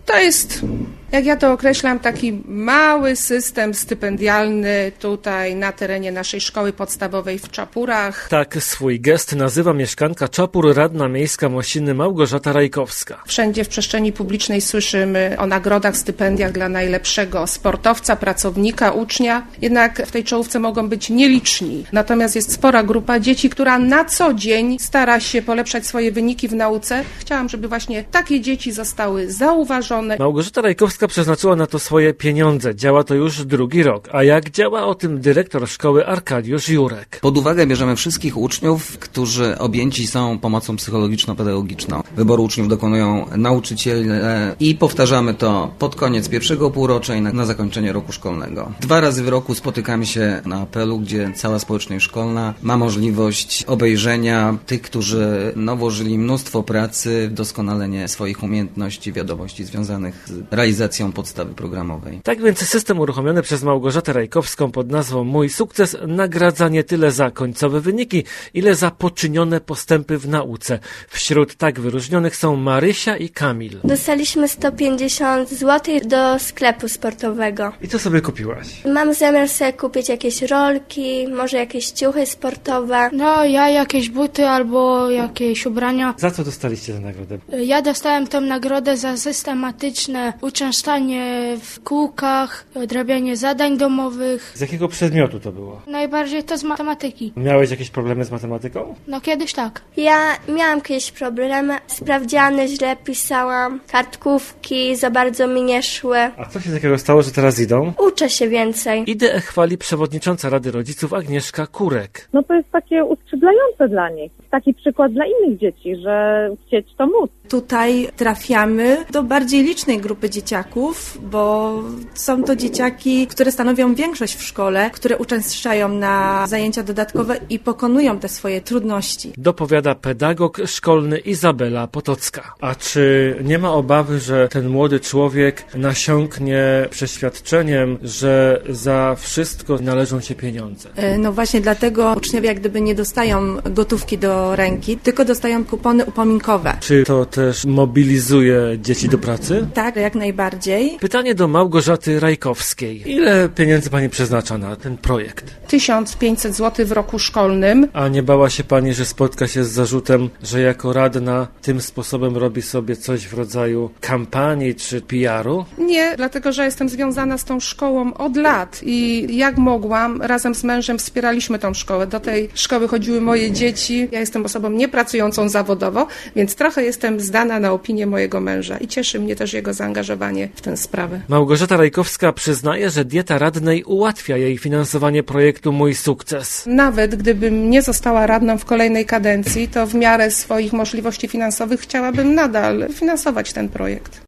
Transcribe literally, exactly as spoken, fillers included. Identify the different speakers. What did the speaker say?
Speaker 1: To jest, jak ja to określam, taki mały system stypendialny tutaj na terenie naszej szkoły podstawowej w Czapurach.
Speaker 2: Tak swój gest nazywa mieszkanka Czapur, radna miejska Mosiny Małgorzata Rajkowska.
Speaker 1: Wszędzie w przestrzeni publicznej słyszymy o nagrodach, stypendiach dla najlepszego sportowca, pracownika, ucznia. Jednak w tej czołówce mogą być nieliczni. Natomiast jest spora grupa dzieci, która na co dzień stara się polepszać swoje wyniki w nauce. Chciałam, żeby właśnie takie dzieci zostały zauważone.
Speaker 2: Małgorzata Rajkowska przeznaczyła na to swoje pieniądze. Działa to już drugi rok. A jak działa, o tym dyrektor szkoły Arkadiusz Jurek.
Speaker 3: Pod uwagę bierzemy wszystkich uczniów, którzy objęci są pomocą psychologiczno-pedagogiczną. Wyboru uczniów dokonują nauczyciele i powtarzamy to pod koniec pierwszego półrocza i na, na zakończenie roku szkolnego. Dwa razy w roku spotykamy się na apelu, gdzie cała społeczność szkolna ma możliwość obejrzenia tych, którzy no, włożyli mnóstwo pracy w doskonalenie swoich umiejętności, wiadomości związanych z realizacją podstawy programowej.
Speaker 2: Tak więc system uruchomiony przez Małgorzatę Rajkowską pod nazwą Mój Sukces nagradza nie tyle za końcowe wyniki, ile za poczynione postępy w nauce. Wśród tak wyróżnionych są Marysia i Kamil.
Speaker 4: Dostaliśmy sto pięćdziesiąt złotych do sklepu sportowego.
Speaker 2: I co sobie kupiłaś?
Speaker 4: Mam zamiar sobie kupić jakieś rolki, może jakieś ciuchy sportowe.
Speaker 5: No, ja jakieś buty albo jakieś ubrania.
Speaker 2: Za co dostaliście tę nagrodę?
Speaker 5: Ja dostałem tę nagrodę za systematyczne uczęszczanie w kółkach, odrabianie zadań domowych.
Speaker 2: Z jakiego przedmiotu to było?
Speaker 5: Najbardziej to z matematyki.
Speaker 2: Miałeś jakieś problemy z matematyką?
Speaker 5: No kiedyś tak.
Speaker 4: Ja miałam jakieś problemy, sprawdziany źle pisałam, kartkówki za bardzo mi nie szły.
Speaker 2: A co się takiego stało, że teraz idą?
Speaker 4: Uczę się więcej.
Speaker 2: Ideę chwali przewodnicząca Rady Rodziców Agnieszka Kurek.
Speaker 6: No to jest takie uskrzydlające dla nich. Taki przykład dla innych dzieci, że chcieć to móc.
Speaker 7: Tutaj trafiamy do bardziej licznej grupy dzieciaków, bo są to dzieciaki, które stanowią większość w szkole, które uczęszczają na zajęcia dodatkowe i pokonują te swoje trudności.
Speaker 2: Dopowiada pedagog szkolny Izabela Potocka. A czy nie ma obawy, że ten młody człowiek nasiąknie przeświadczeniem, że za wszystko należą się pieniądze?
Speaker 7: No właśnie dlatego uczniowie jak gdyby nie dostają gotówki do ręki, tylko dostają kupony upominkowe.
Speaker 2: Czy to też mobilizuje dzieci do pracy?
Speaker 7: Tak, jak najbardziej.
Speaker 2: Pytanie do Małgorzaty Rajkowskiej. Ile pieniędzy pani przeznacza na ten projekt?
Speaker 1: tysiąc pięćset złotych w roku szkolnym.
Speaker 2: A nie bała się pani, że spotka się z zarzutem, że jako radna tym sposobem robi sobie coś w rodzaju kampanii czy P R u?
Speaker 1: Nie, dlatego że jestem związana z tą szkołą od lat i jak mogłam, razem z mężem wspieraliśmy tą szkołę. Do tej szkoły chodziły moje dzieci. Ja jestem osobą niepracującą zawodowo, więc trochę jestem zdana na opinię mojego męża i cieszy mnie też jego zaangażowanie w tę sprawę.
Speaker 2: Małgorzata Rajkowska przyznaje, że dieta radnej ułatwia jej finansowanie projektu Mój Sukces.
Speaker 1: Nawet gdybym nie została radną w kolejnej kadencji, to w miarę swoich możliwości finansowych chciałabym nadal finansować ten projekt.